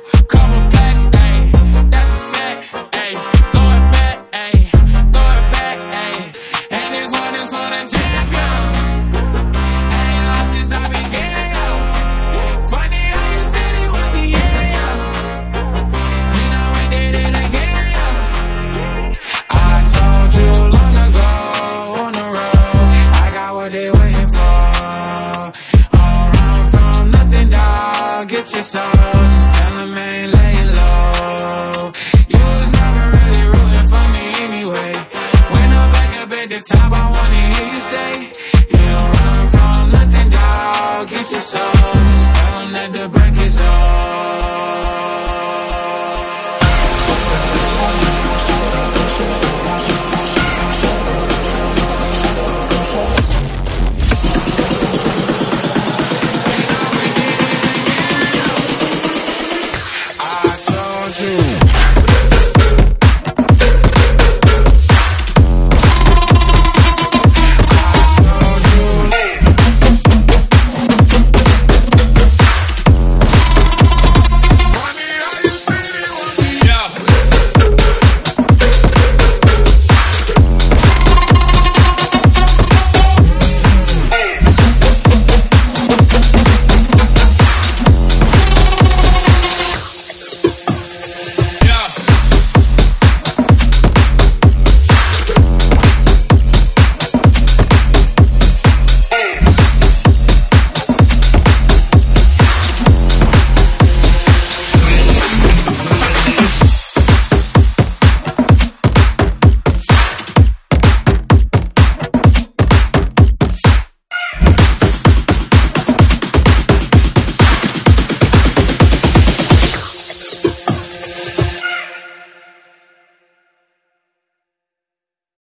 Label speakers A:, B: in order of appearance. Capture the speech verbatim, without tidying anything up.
A: couple packs, ayy, that's a fact, ayy, throw it back, ayy, throw it back, ayy, and this one is for the champion. I ain't lost since I began, yo. Funny how you said it was the year, yo. You know we did it again, yo. I told you long ago on the road, I got what they waiting for. Don't run from nothing, dog. Get your soul, just tell them ain't